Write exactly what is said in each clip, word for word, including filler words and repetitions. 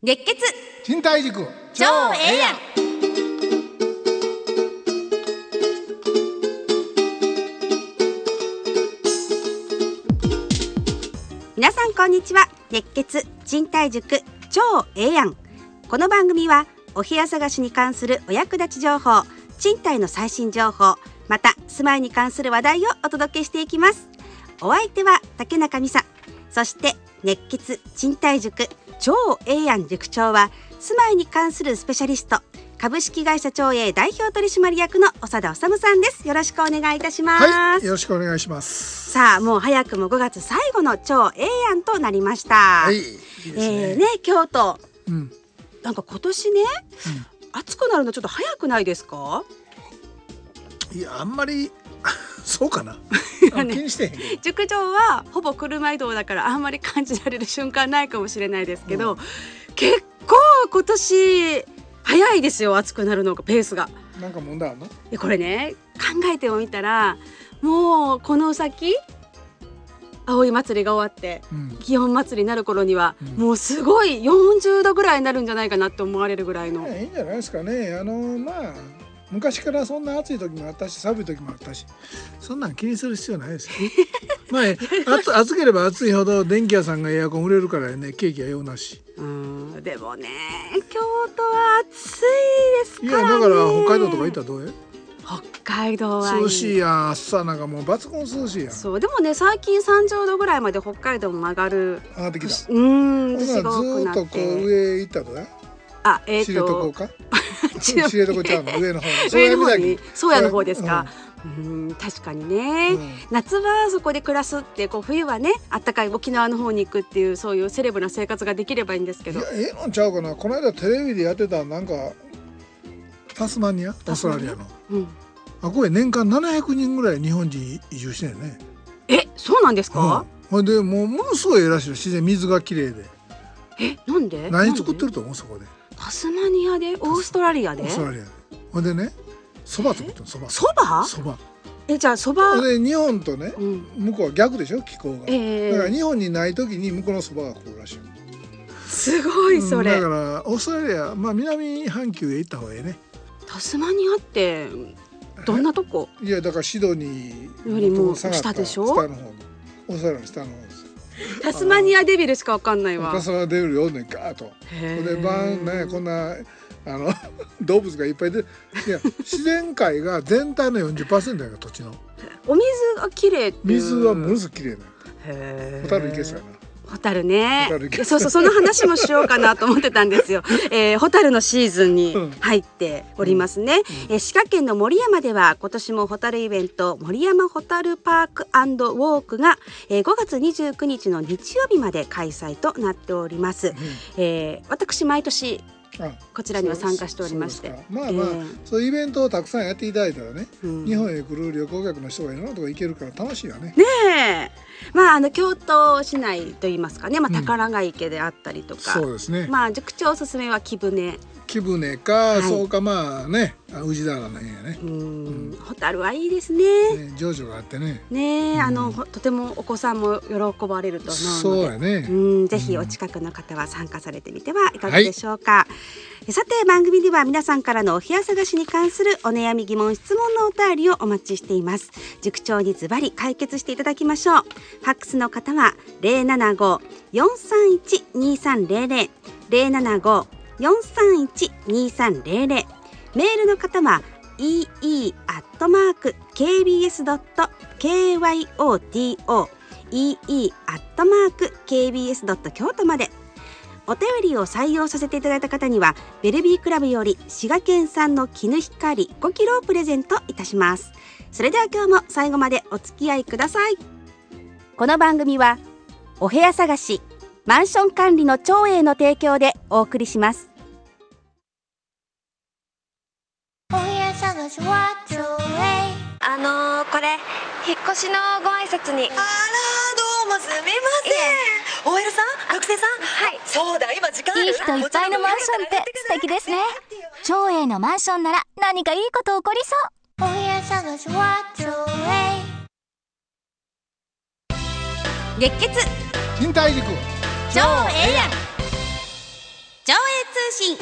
熱血賃貸塾超ええやん。皆さんこんにちは。熱血賃貸塾超ええやん。この番組はお部屋探しに関するお役立ち情報、賃貸の最新情報、また住まいに関する話題をお届けしていきます。お相手は竹中美沙、そして熱血賃貸塾超ええやん塾長は住まいに関するスペシャリスト、株式会社長栄代表取締役の長田治さんです。よろしくお願いいたします。 はい、よろしくお願いします。 さあ、もう早くもごがつ最後の超ええやんとなりました。 はい、いいですね。 えー、ね、京都、 うん、 なんか今年ね、 うん、 暑くなるのちょっと早くないですか？ いや、あんまりそうかな気にしてへんけど、 塾長はほぼ車移動だからあんまり感じられる瞬間ないかもしれないですけど、うん、結構今年早いですよ、暑くなるのがペースが。 なんか問題あるの？ これね、考えてみたらもうこの先葵祭りが終わって、うん、祇園祭りになる頃には、うん、もうすごいよんじゅうどぐらいになるんじゃないかなって思われるぐらいの、 いいんじゃないですかね。あのまあ昔からそんな暑い時もあったし寒い時もあったし、そんなん気にする必要ないですよまあ暑ければ暑いほど電気屋さんがエアコン売れるからね、景気は用なし。 うん、でもね、京都は暑いですからね。 いや、だから北海道とか行ったらどうや？ 北海道はいい、 涼しいやん。暑さなんかもう抜群涼しいやん。 そう、でもね、最近さんじゅうどぐらいまで北海道も上がる。 上がってきた。 うん、 ずっとこう上行ったらどうや？ あ、えー、と知床か知床ちゃうの上の方の上の方に宗谷の方ですか？ うん、 うん、確かにね、うん、夏はそこで暮らすって、こう冬はね、あったかい沖縄の方に行くっていう、そういうセレブな生活ができればいいんですけど。 いや、ええのちゃうかな。この間テレビでやってたなんかタスマニア、オーストラリアの、うん、あ、これ年間ななひゃくにんぐらい日本人移住してんね。 え、そうなんですか？ ほ、うん、でもうものすごいらしい。自然、水がきれいで。 え、なんで？ 何作ってると思う？そこでタスマニアで、オーストラリアで、 オーストラリアで。ほんでね、そば作ってる。そばそばそばえ、じゃあそばで日本とね、うん、向こうは逆でしょ、気候が、 えー、 だから日本にない時に向こうのそばが来るらしい。 すごいそれ、 うん、だからオーストラリア、まあ南半球へ行った方がいいね。 タスマニアってどんなとこ？ いや、だからシドニーよりも下でしょ？ 下の方のオーストラリアの下の方です。 タスマニアデビルしかわかんないわ。 タスマニアデビルよんねんかーと。で晩ね、こんなあの動物がいっぱいで、いや自然界が全体の よんじゅっパーセント やから、土地のお水がきれいって。 水はものすごくきれいな。 へー、 ホタルいけそうやな。 ホタルね、そうそう、その話もしようかなと思ってたんですよ、えー、ホタルのシーズンに入っておりますね、うんうん、えー、滋賀県の守山では今年もホタルイベント、守山ホタルパーク&ウォークが、えー、ごがつにじゅうくにちの日曜日まで開催となっております、うん、えー、私毎年こちらには参加しておりまして、 まあまあ、えー、そういうイベントをたくさんやっていただいたらね、うん、日本へ来る旅行客の人がいろんなとこ行けるから楽しいよね。 ねえ、まあ、あの京都市内といいますかね、まあ、宝ヶ池であったりとか、 うん、そうですね、 まあ、塾長おすすめは貴船貴船か、はい、そうか、まあね、宇治田原なんやね。うん、 うん、ホタルはいいですね。 ね、情緒があってね、 ね、うん、あのとてもお子さんも喜ばれると思うので、 そうやね、 うん、ぜひお近くの方は参加されてみてはいかがでしょうか、はい、さて番組では皆さんからのお部屋探しに関するお悩み疑問質問のお便りをお待ちしています。塾長にズバリ解決していただきましょう。ファックスの方は ゼロななご よんさんいち にさんゼロゼロ ゼロななご よんさんいち にさんゼロゼロ、 メールの方は イーイー アットマーク ケービーエス ドット キョト イーイー アットマーク ケービーエス ドット 京都まで。お便りを採用させていただいた方にはベルビークラブより滋賀県産の絹光ごキロをプレゼントいたします。それでは今日も最後までお付き合いください。この番組はお部屋探し、マンション管理の長栄の提供でお送りします。 お部屋探しは長栄。 あのー、これ引っ越しのご挨拶に。 あら、どうもすみません。 オーエル さん、学生さん。 はい、 そうだ、今時間ある。 いい人いっぱいのマンションって素敵ですね。長栄のマンションなら何かいいこと起こりそう。お部屋探しは長栄。 熱血賃貸塾超ええやん。超信。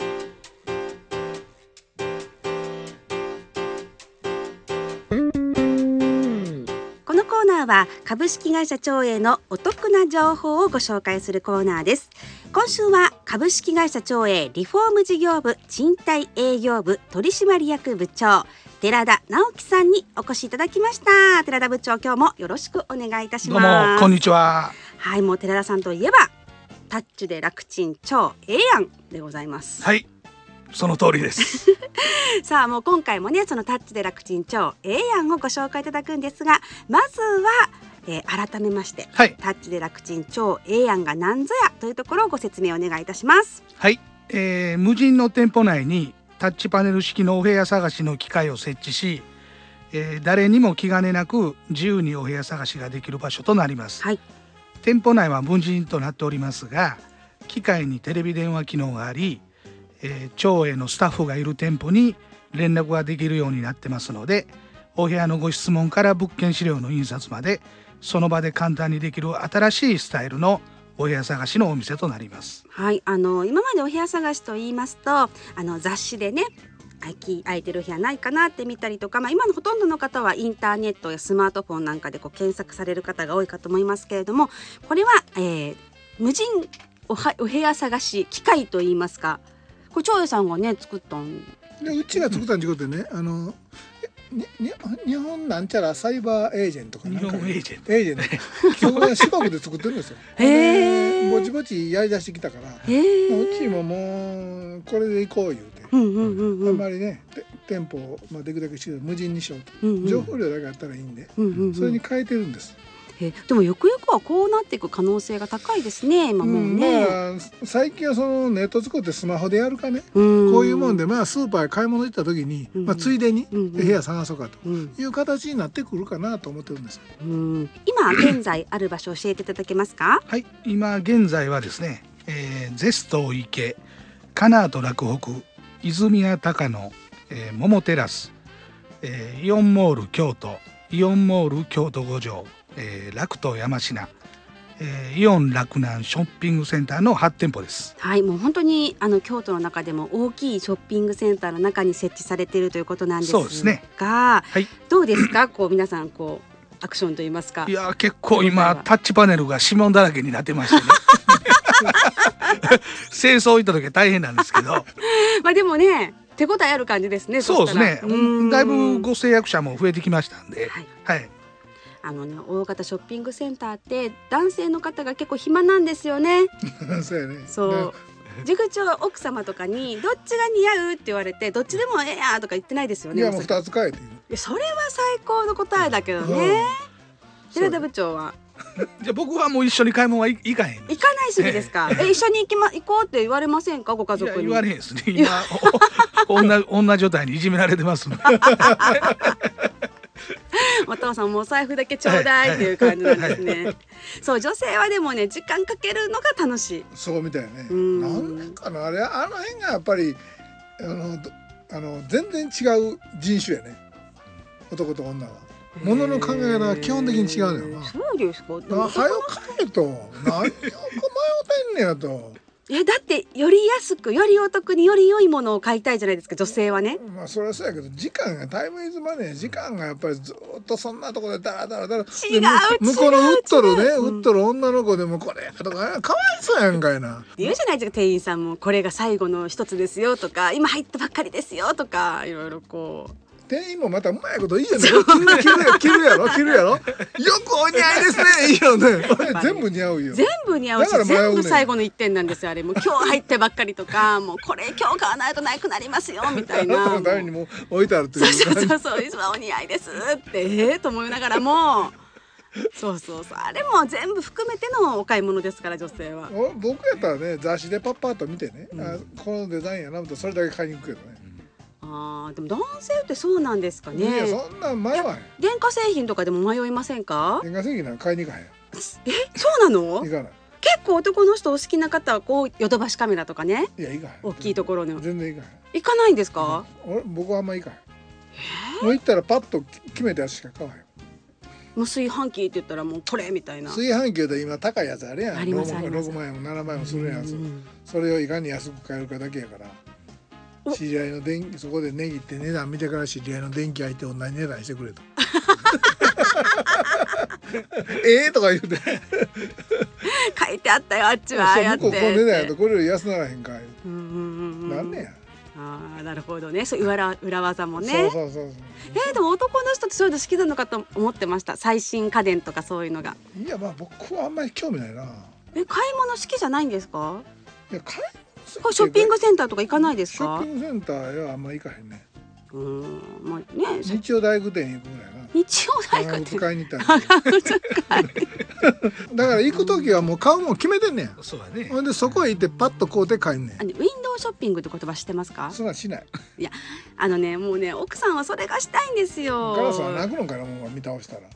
このコーナーは株式会社長英のお得な情報をご紹介するコーナーです。今週は株式会社長英リフォーム事業部賃貸営業部取締役部長寺田直樹さんにお越しいただきました。寺田部長、今日もよろしくお願いいたします。 どうもこんにちは。 はい、もう寺田さんといえばタッチで楽ちん超ええやんでございます。 はい、その通りですさあ、もう今回もね、そのタッチで楽ちん超ええやんをご紹介いただくんですが、まずは、えー、改めまして、はい、タッチで楽ちん超ええやんが何ぞやというところをご説明お願いいたします。 はい、えー、無人の店舗内にタッチパネル式のお部屋探しの機械を設置し、えー、誰にも気兼ねなく自由にお部屋探しができる場所となります。はい、店舗内は無人となっておりますが、機械にテレビ電話機能があり、えー、長英のスタッフがいる店舗に連絡ができるようになってますので、お部屋のご質問から物件資料の印刷までその場で簡単にできる新しいスタイルのお部屋探しのお店となります。 はい、あの今までお部屋探しと言いますと、あの雑誌でね、空いてる部屋ないかなって見たりとか、まあ、今のほとんどの方はインターネットやスマートフォンなんかでこう検索される方が多いかと思いますけれども、これは、えー、無人 お, はお部屋探し機械といいますか、これ長英さんがね作ったんで、うちが作ったんじゃなくてね、あのにに日本なんちゃらサイバーエージェントかなんか、 日本エージェントエージェント基本は四国で作ってるんですよ。へー、ぼちぼちやりだしてきたから、うちももうこれで行こう言うて、うんうんうんうん、あんまりね店舗を、まあ、できるだけして無人にしようと、うんうん、情報量だけあったらいいんで、うんうんうん、それに変えてるんです。 えでもよくよくはこうなっていく可能性が高いですね、今もうね、 うん、まあ、最近はそのネット作ってスマホでやるかね、うん、こういうもんで、まあ、スーパーへ買い物行った時に、うん、まあ、ついでに部屋探そうかという形になってくるかなと思ってるんです、 うん、今現在ある場所を教えていただけますか？ はい、今現在はですね、えー、ゼスト池、カナート洛北、泉谷高野、えー、桃テラス、えー、イオンモール京都、イオンモール京都五条、えー、楽東山科、えー、イオン洛南ショッピングセンターのはち店舗です。 はい、もう本当にあの京都の中でも大きいショッピングセンターの中に設置されているということなんですが、そうですね、はい、どうですか、こう皆さんこうアクションといいますか。 いや結構今タッチパネルが指紋だらけになってましてね清掃行った時は大変なんですけどまあでもね、手応えある感じですね。 そうですね、だいぶご制約者も増えてきましたんで、はい、はい、 あのね、大型ショッピングセンターって男性の方が結構暇なんですよねそうやね。 そう塾長奥様とかにどっちが似合うって言われて、どっちでもええやとか言ってないですよね。 いやもうふたつ変えている。 それは最高の答えだけどね。寺田部長はじゃあ僕はもう一緒に買い物は行かへん。 行かない主義ですか？ええ、一緒に行きま行こうって言われませんか、ご家族に？ 言われへんですね。今女女状態にいじめられてますのでお父さんもお財布だけちょうだいっていう感じなんですね、はいはい、そう女性はでもね、時間かけるのが楽しい。 そうみたいね。なんなんかな、あれあの辺がやっぱりあのあの全然違う人種やね、男と女は。ものの考え方が基本的に違うのよな。 そうですか。 はよ買えと何を迷ってんねやとえだってより安くよりお得により良いものを買いたいじゃないですか、女性はね。 まあそれはそうやけど、時間がタイムイズマネー、時間がやっぱりずっとそんなところでダラダラダラ違う向こうの売っとるね、売っとる女の子でもこれとかかわいそうやんかいな言うじゃないですか、店員さんもこれが最後の一つですよとか、今入ったばっかりですよとか、いろいろこう店員もまたうまいこといいじゃない。着る, 着るやろ着るやろよくお似合いですね。いいよね全部似合うよ。 全部似合うし、全部最後の一点なんですよあれ。もう今日入ってばっかりとかもうこれ今日買わないとなくなりますよみたいな誰にも置いてあるっていう。 そうそうそうそう、いつもお似合いですってえーと思いながらもそうそうそう、あれも全部含めてのお買い物ですから、女性は。 僕やったらね、雑誌でパッパッと見てね、うん、あこのデザインやなとそれだけ買いに行くけどね。 あでも男性ってそうなんですかね。 いやそんな迷わへん。 電化製品とかでも迷いませんか？ 電化製品なんか買いに行かへん。 えそうなの？ 行かない。 結構男の人お好きな方はこうヨドバシカメラとかね、 いや行かへん、 大きいところの全然行かへん。 行かないんですか？ うん、俺僕はあんま行かへん。もう行ったらパッと決めたやつしか買わへん。 もう炊飯器って言ったらもうこれみたいな。 炊飯器で今高いやつあれやん。 ありますあります。 ろくまんえんもななまんえんもするやつ、 うん、 それをいかに安く買えるかだけやから、知り合いの電気そこで値切って値段見てから知り合いの電気相手同じ値段してくれとええとか言うて書いてあったよあっちはああやって向こうこの値段やとこれより安ならへんかい、 うんうんうん、 なんねや。 ああなるほどね、そういう裏、裏技もね。 そうそうそうそう。 えー、でも男の人ってそういうの好きなのかと思ってました。最新家電とかそういうのが。 いやまあ僕はあんまり興味ないな。 え買い物好きじゃないんですか？ いや買い物ショッピングセンターとか行かないですか？ ショッピングセンターはあんまり行かへんね。 うーんまあね、 日曜大工店に行くぐらいな。 日曜大工店使いに行ったんだから行く時はもう買うもん決めてんねん。 そうだね。 ほんでそこへ行ってパッと買うて帰んねん。 あのウィンドウショッピングって言葉知ってますか？ そんなんしない。 いやあのねもうね奥さんはそれがしたいんですよ。 ガラスは泣くのかなもう見倒したら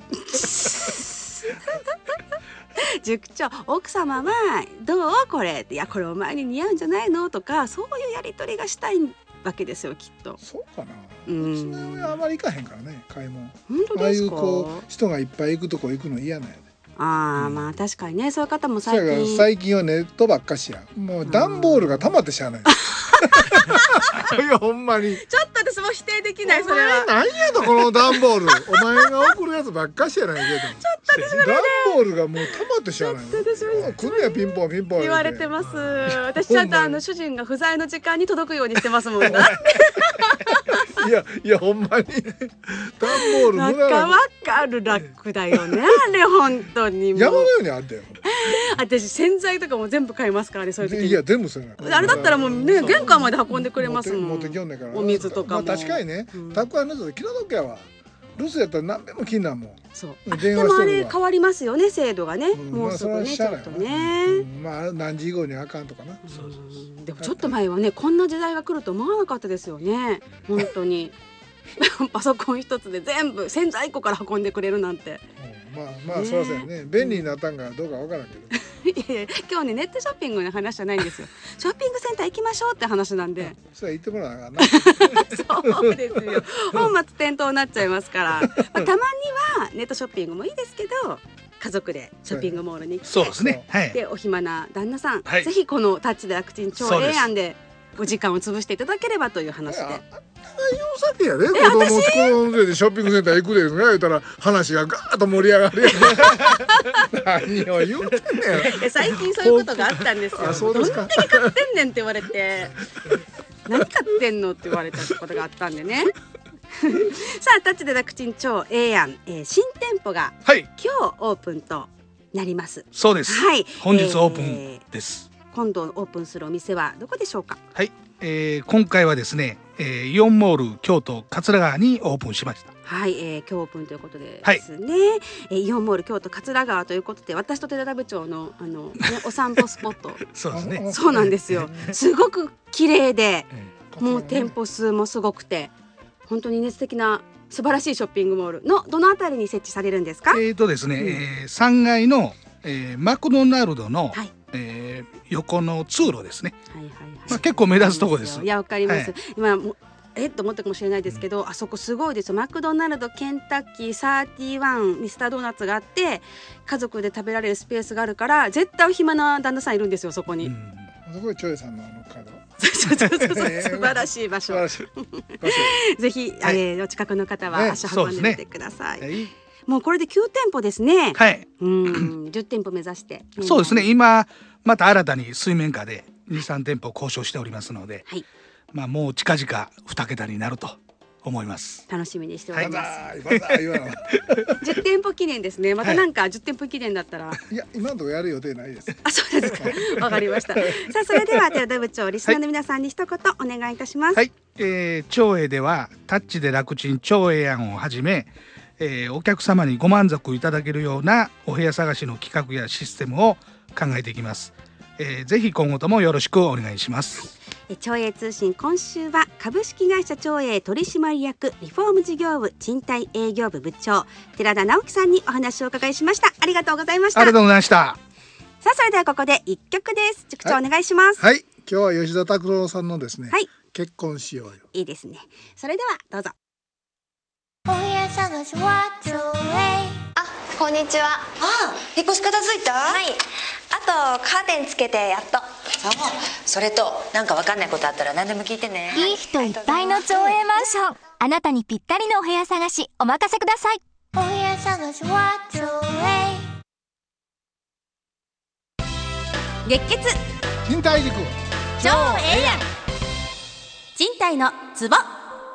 塾長奥様はどうこれって、いやこれお前に似合うんじゃないのとか、そういうやり取りがしたいわけですよきっと。 そうかな。 ううちの親あまり行かへんからね買い物。 本当ですか？ ああいうこう人がいっぱい行くとこ行くの嫌なんやね。 ああ、うん、まあ確かにねそういう方も最近最近はネットばっかしや。もう段ボールが溜まってしゃあないいやほんまにちょっと私も否定できない。それは何やとこの段ボールお前が送るやつばっかしやないけどちょっと私も段ボールがもう溜まってしゃあないの。来んねやピンポンピンポン言われてます。私ちゃんとあの主人が不在の時間に届くようにしてますもんねいやいやほんまに段ボールなんかわかる楽だよねあれ本当にもう山のようにあったよ私洗剤とかも全部買いますからねそういう時に。 いや全部それあれだったらもうね玄関まで運んでくれますもん。 持ってきよんねんから。 お水とかも、 まあ、確かにね、うん、宅配の人で気の毒やわ。留守やったら何でも気になるもん。 そうでもあれ変わりますよね制度がね、うん、もうすぐね、まあ、ちょっとね、 うん、まあ何時以後にあかんとかな。 そうそうそう。でもちょっと前はねこんな時代が来ると思わなかったですよね本当にパソコン一つで全部洗剤庫から運んでくれるなんて、 うん、まあまあ、ね、そうですよね。便利になったんかどうかわからんけどいやいや今日ねネットショッピングの話じゃないんですよショッピングセンター行きましょうって話なんでそれ言ってもらわなあかんなそうですよ本末転倒になっちゃいますから、まあ、たまにはネットショッピングもいいですけど家族でショッピングモールに行って、 そうですね、はい、 でお暇な旦那さん、 はい、 ぜひこのタッチで楽ちん超ええやんでお時間を潰していただければという話で。 お酒やで、子供子供でショッピングセンター行くでとか言ったら話がガーッと盛り上がるやん何を言うてんねん最近そういうことがあったんですよ。 あそうですか。 どんだけ買ってんねんって言われて何買ってんのって言われたことがあったんでねさあタッチで楽ちん超ええやん、えー、新店舗が今日オープンとなります。 そうです、 はい、 本日オープンです、 えー、今度オープンするお店はどこでしょうか？ はい、えー、今回はですね、えー、イオンモール京都桂川にオープンしました。 はい、えー、今日オープンということでですね、はい、えー、イオンモール京都桂川ということで私と寺田部長のあの、ね、お散歩スポットそうですねそうなんですよすごく綺麗で、もう店舗数もすごくて本当にね素敵な素晴らしいショッピングモールのどのあたりに設置されるんですか？ えーとですね、うん、えー、さんがいの、えー、マクドナルドの、はい、えー、横の通路ですね。はいはいはい、まあ、結構目立つとこです。 いやわかります、はい、今もえっと思ったかもしれないですけど、うん、あそこすごいですよ。マクドナルド、ケンタッキー、サーティワン、ミスタードーナツがあって家族で食べられるスペースがあるから絶対お暇な旦那さんいるんですよそこに、うん、 すごいチョイさんのあの角そうそうそうそう素晴らしい場所ぜひ、はい、えー、お近くの方は足運んでみてください、ね、はい、もうこれできゅう店舗ですね。はい、うん、じゅう店舗目指してそうですね。今また新たに水面下で にさん店舗交渉しておりますので、はい、まあ、もう近々に桁になると思います。 楽しみにしております、 はい、 じゅう店舗記念ですね。またなんかじゅう店舗記念だったら、はい、 いや今のところやる予定ないです。 あ、そうですか。わかりました。さあそれでは寺田部長、リスナーの皆さんに一言お願いいたします。 はい、えー、長栄ではタッチで楽ちん長栄案をはじめ、えー、お客様にご満足いただけるようなお部屋探しの企画やシステムを考えていきます。えー、ぜひ今後ともよろしくお願いします。 長栄通信、今週は株式会社長栄取締役リフォーム事業部賃貸営業部部長寺田直樹さんにお話をお伺いしました。ありがとうございました。 ありがとうございました。 さあそれではここで一曲です。塾長、はい、お願いします。 はい、今日は吉田拓郎さんのですね、はい、結婚しようよ。 いいですね。それではどうぞ。 お部屋探しは長栄。あこんにちは。 ああ、引っ越し片付いた？ はい。あとカーテンつけてやっと。 そう。それとなんかわかんないことあったら何でも聞いてね。 いい人いっぱいの町営マンション、あなたにぴったりのお部屋探しお任せください。お部屋探しは町営。 月血賃貸塾超ええやん、賃貸のツボ。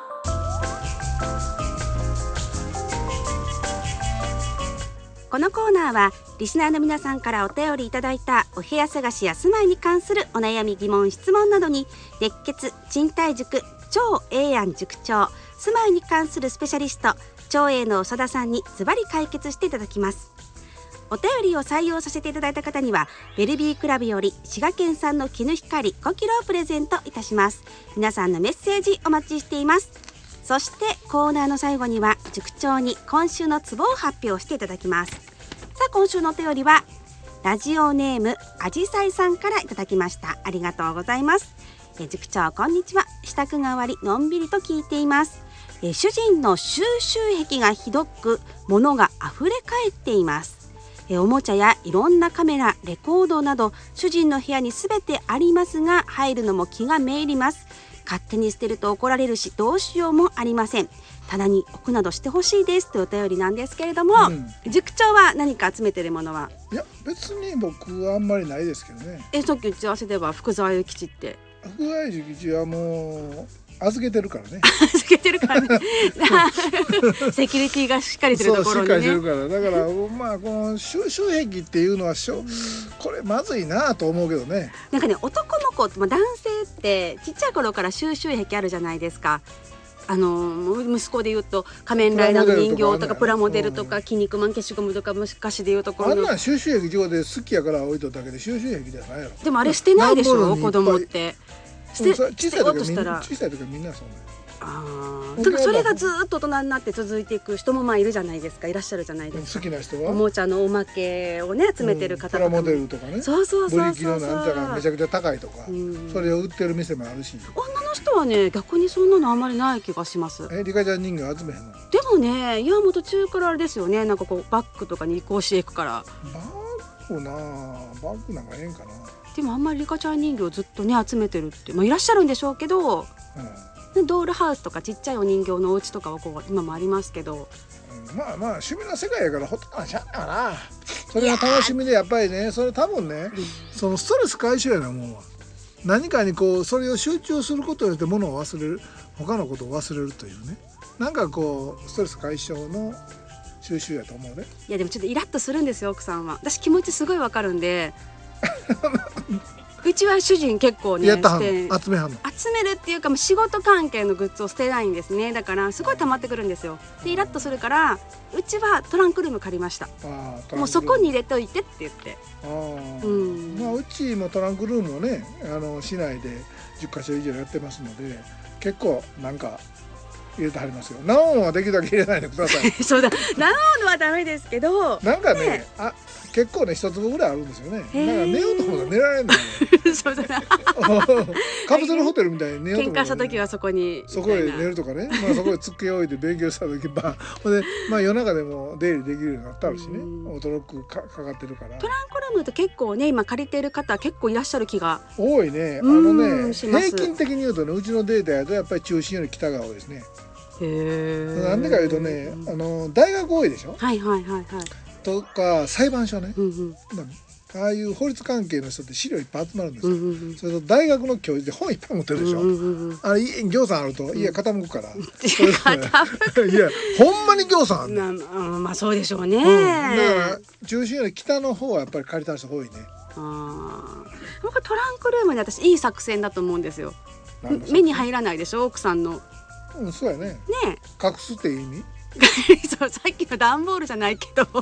このコーナーはリスナーの皆さんからお便りいただいたお部屋探しや住まいに関するお悩み疑問質問などに熱血賃貸塾超ええやん塾長、住まいに関するスペシャリスト超えの長田さんにズバリ解決していただきます。お便りを採用させていただいた方にはベルビークラブより滋賀県産の絹光ごキロをプレゼントいたします。皆さんのメッセージお待ちしています。そしてコーナーの最後には塾長に今週のツボを発表していただきます。さあ、今週のお便りはラジオネームあじさいさんからいただきました。ありがとうございます。え塾長こんにちは。支度が終わりのんびりと聞いています。え主人の収集癖がひどく物があふれ返っています。えおもちゃやいろんなカメラ、レコードなど主人の部屋にすべてありますが入るのも気がめいります。勝手に捨てると怒られるしどうしようもありません。棚に置くなどしてほしいですというお便りなんですけれども、うん、塾長は何か集めてるものは？ いや別に僕はあんまりないですけどね。 えさっき打ち合わせでは福沢諭吉って福沢諭吉はもう預けてるからね預けてるからねセキュリティがしっかりするところにね。 そうしっかりしてるからだからまあこの収集癖っていうのはしょこれまずいなと思うけどね。 なんかね男の子、まあ、男性ってちっちゃい頃から収集癖あるじゃないですか。あの息子で言うと仮面ライダーの人形とかプラモデルとか筋肉マン消しゴムとか昔で言うところのあんな収集癖上で好きやから置いとっただけで収集癖じゃないやろ。 でもあれ捨てないでしょ子供って。 捨て小さい時は小さい時はみんなそうね。 あだからそれがずっと大人になって続いていく人もまあいるじゃないですか。いらっしゃるじゃないですか。 好きな人はおもちゃのおまけをね集めてる方とか、 うん、プラモデルとかね。 そうそうそうそう。 ブリキのなんちゃらめちゃくちゃ高いとか、うん、それを売ってる店もあるし。 女の人はね逆にそんなのあんまりない気がします。 えリカちゃん人形集めへんの？ でもね岩本中からあれですよね。なんかこうバッグとかに移行していくから。 バッグなバッグなんかええんかな。 でもあんまりリカちゃん人形をずっとね集めてるって、まあ、いらっしゃるんでしょうけど、うん、ドールハウスとかちっちゃいお人形のお家とかはこう今もありますけど、 うん、まあまあ趣味の世界やからほとんどしゃあないかな。それが楽しみでやっぱりねそれ多分ね、うん、そのストレス解消やなもんは何かにこうそれを集中することによってものを忘れる他のことを忘れるというねなんかこうストレス解消の収集やと思うね。 いやでもちょっとイラッとするんですよ奥さんは。私気持ちすごいわかるんでうちは主人結構ねやったはんの集めはんの集めるっていうか仕事関係のグッズを捨てないんですね。だからすごい溜まってくるんですよ。でイラッとするからうちはトランクルーム借りました。あもうそこに入れといてって言って。あ、 うんまあ、うちもトランクルームをねあの市内でじゅっかしょ以上やってますので結構なんか入れてはりますよ。ナオンはできるだけ入れないでくださいそうだナオンはダメですけどなんかね、ねあ結構ね一粒ぐらいあるんですよね。なんか寝ようと思ったら寝られないのそうだなカプセルホテルみたいに寝ようと思ったら、ね、 喧嘩した時はそこにそこへ寝るとかね、まあ、そこへつっけ置いて勉強した時まあで、まあ、夜中でも出入りできるようになったしねオートロック か, かかってるから。 トランクルームって結構ね今借りてる方結構いらっしゃる気が多いね。あのね平均的に言うとねうちのデータやとやっぱり中心より北が多いですね。へなんでかいうとねあの大学多いでしょ。 はいはいはいはいとか裁判所ね、うんうんまあ、ああいう法律関係の人って資料いっぱい集まるんですよ、うんうんうん、それと大学の教授で本いっぱい持ってるでしょ、うんうんうん、あれ行さんあると家傾くから、うん、いやほんまに行さんある、ね、 ま, まあそうでしょうね、うん、 だから中心より北の方はやっぱり借りた人多いね。 あ僕トランクルームで私いい作戦だと思うんですよ。目に入らないでしょ奥さんの。 うん、そうやね。 ね隠すって意味そうさっきの段ボールじゃないけどトラン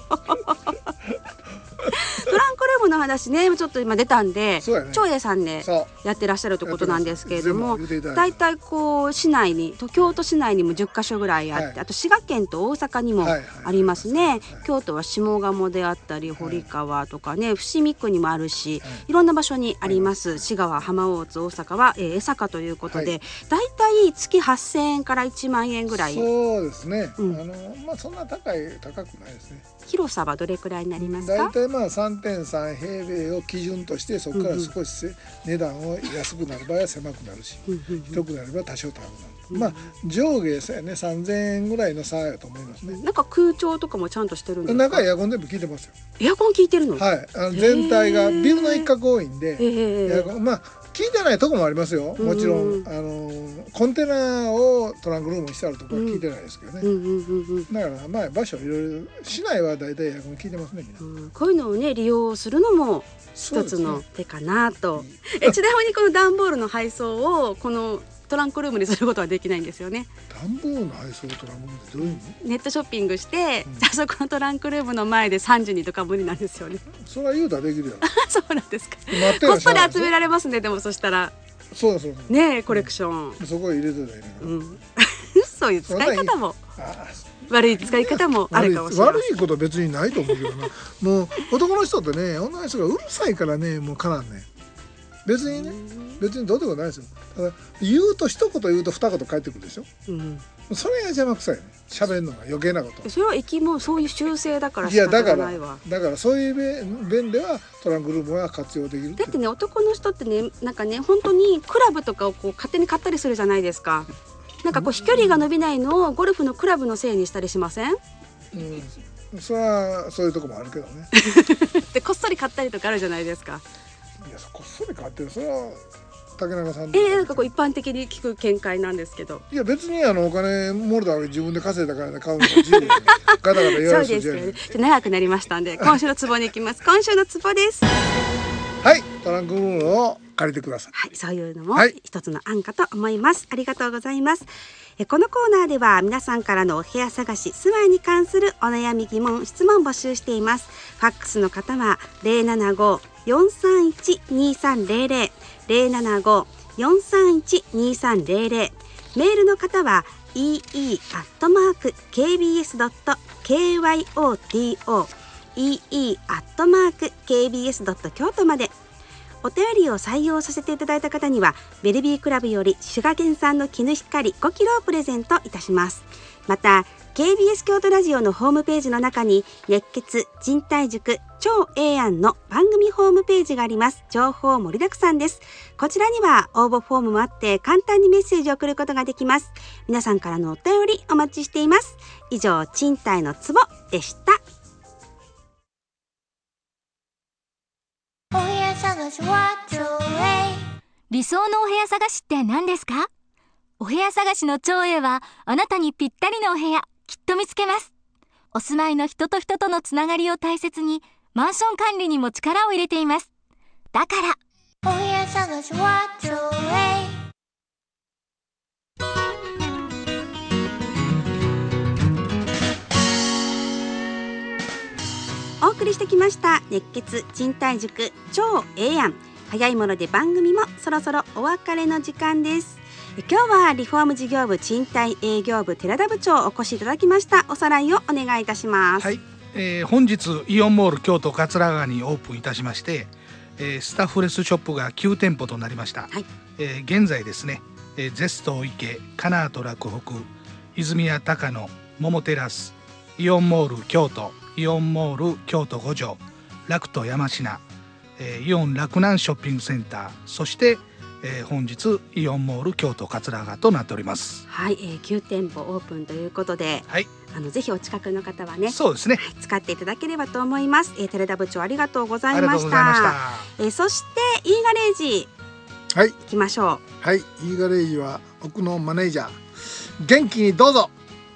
クルームの話ねちょっと今出たんで、ね、長英さんでやってらっしゃるということなんですけれどもだいたいこう市内に京都市内にもじゅっかしょぐらいあって、はい、あと滋賀県と大阪にもありますね、はいはいはいはい、京都は下鴨であったり堀川とかね、はい、伏見区にもあるし、はい、いろんな場所にあります、はい、滋賀は浜大津大阪は、えー、江坂ということで、はい、だいたい月はっせんえんからいちまんえんぐらい。 そうですね、うん、あののまあそんな高い高くないですね。 広さはどれくらいになりますか？ だいたいまあ さんてんさん 平米を基準として、そこから少しせ、うんうん、値段を安くなる場合は狭くなるし、うんうんうん、広くなれば多少高くなる、うんうん、まあ上下さやねさんぜんえんぐらいの差やと思いますね。 なんか空調とかもちゃんとしてるんですか？ 中エアコン全部効いてますよ。 エアコン効いてるの？ はい、あの全体がビルの一角多いんで、エアコンまあ効いてないとこもありますよ。もちろん、うん、あのコンテナをトランクルームにしてあるところは効いてないですけどね、うんうんうんうん、だからまあ場所いろいろ市内はだいたいエアコン効いてますね、うん、 こういうのをね利用するのも一つの手かなと、ね、えちなみにこの段ボールの配送をこのトランクルームにすることはできないんですよね。 段ボールの配送トランクルームってどういう意味？ ネットショッピングして、うん、あそこのトランクルームの前でさんじゅうにんとか無理なんですよね。 それは言うたらできるやろそうなんですか。こっそり集められますね。でもそしたらそうそうそうねえコレクション、 うん、そこへ入れてたらいいね、うん、 そういう使い方も悪い使い方もあるかもしれない。 悪いことは別にないと思うけどなもう男の人ってね女の人がうるさいからねもうかなんね別にね別にどうでもないですよ。ただ言うと一言言うと二言返ってくるでしょ、うん、それが邪魔くさいね喋るのが余計なこと。 それは生き物そういう習性だから仕方がないわ。 いやだからだからそういう面ではトランクルームは活用できる。 だってね男の人ってねなんかね本当にクラブとかをこう勝手に買ったりするじゃないですか。なんかこう飛距離が伸びないのをゴルフのクラブのせいにしたりしません？ うん、それはそういうとこもあるけどねでこっそり買ったりとかあるじゃないですか。 いやこっそり買ってるそれは竹中さんえー、なんかこう一般的に聞く見解なんですけど。 いや別にあのお金もろたわけ自分で稼いだからで買うのが自由で、ね、ガタガタ言われてそうですよね。長くなりましたんで今週のツボに行きます。今週のツボですはいトランクルームを借りてください。 はい、そういうのも一つの案かと思います、はい、ありがとうございます。えこのコーナーでは皆さんからのお部屋探し住まいに関するお悩み疑問質問募集しています。ファックスの方は ゼロななご よんさんいち にさんゼロゼロ ゼロななご よんさんいち にさんゼロゼロ メールの方は イーイー アットマーク ケービーエス ドット ケーワイオーティーオー イーイー アットマーク ケービーエス ドット 京都まで。お便りを採用させていただいた方にはベルビークラブより滋賀県産の絹光ごキロをプレゼントいたします。また ケービーエス 京都ラジオのホームページの中に熱血賃貸塾超ええ案の番組ホームページがあります。情報盛りだくさんです。こちらには応募フォームもあって簡単にメッセージを送ることができます。皆さんからのお便りお待ちしています。以上賃貸のツボでした。 理想のお部屋探しって何ですか？お部屋探しの長英はあなたにぴったりのお部屋きっと見つけます。お住まいの人と人とのつながりを大切にマンション管理にも力を入れています。だからお部屋探しは長英。 お送りしてきました熱血賃貸塾超ええ案。早いもので番組もそろそろお別れの時間です。今日はリフォーム事業部賃貸営業部寺田部長お越しいただきました。おさらいをお願いいたします。 はい、えー、本日イオンモール京都桂川にオープンいたしまして、えー、スタッフレスショップがきゅうてんぽとなりました。はい、えー、現在ですね、えー、ゼスト池、カナート洛北、泉谷高野、桃テラス、イオンモール京都、イオンモール京都五条、ラクト山科、えー、イオン洛南ショッピングセンター、そして、えー、本日イオンモール京都桂川となっております。 はい、えー、きゅうてんぽオープンということで、はい、あのぜひお近くの方はね、 そうですね、 はい、使っていただければと思います。えー、寺田部長ありがとうございました。ありがとうございました。えー、そしてイーガレージ、はい、行きましょう。はい、イーガレージは奥のマネージャー元気にどうぞ。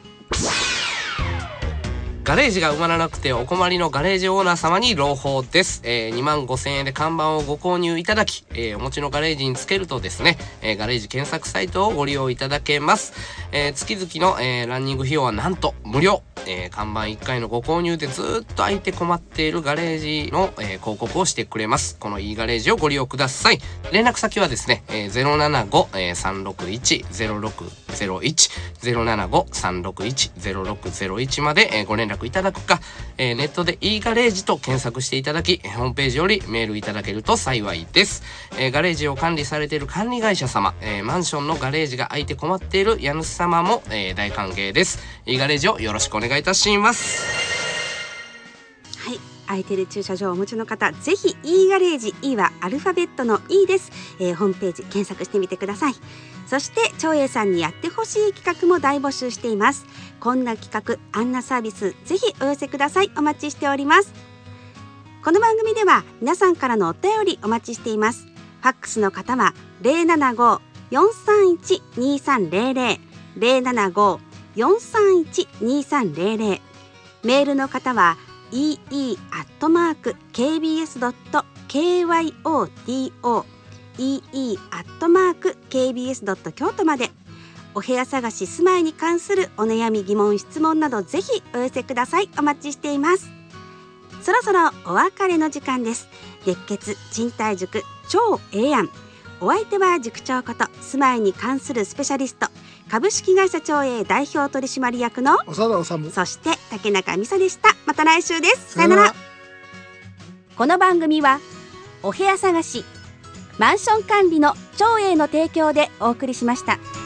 ガレージが埋まらなくてお困りのガレージオーナー様に朗報です。えー、にまんごせんえんで看板をご購入いただき、えー、お持ちのガレージにつけるとですね、えー、ガレージ検索サイトをご利用いただけます。えー、月々の、えー、ランニング費用はなんと無料。えー、看板いっかいのご購入でずっと空いて困っているガレージの、えー、広告をしてくれます。この e ガレージをご利用ください。連絡先はですね、えー、ゼロななご さんろくいち ゼロろくゼロいち ゼロななご さんろくいち ゼロろくゼロいちまで、えー、ご連絡絡いただくか、えー、ネットで e ガレージと検索していただき、ホームページよりメールいただけると幸いです。えー、ガレージを管理されている管理会社様、えー、マンションのガレージが空いて困っている家主様も、えー、大歓迎です。e ガレージをよろしくお願いいたします。 はい、空いている駐車場をお持ちの方、ぜひ e ガレージ、 E はアルファベットの E です、えー、ホームページ検索してみてください。そして長英さんにやってほしい企画も大募集しています。こんな企画、あんなサービス、ぜひお寄せください。お待ちしております。この番組では皆さんからのお便りお待ちしています。ファックスの方は ゼロななご よんさんいち にさんゼロゼロ ゼロななご よんさんいち にさんゼロゼロ、メールの方は イーイー アットマーク ケービーエス ドット ケーワイオーティーオー イーイー アットマーク ケービーエス ドット 京都まで。お部屋探し、住まいに関するお悩み、疑問、質問などぜひお寄せください。お待ちしています。そろそろお別れの時間です。熱血賃貸塾超ええやん。お相手は塾長こと住まいに関するスペシャリスト、株式会社長英代表取締役の長田治、 そして竹中美沙でした。また来週です。さよなら。この番組はお部屋探し、マンション管理の長英の提供でお送りしました。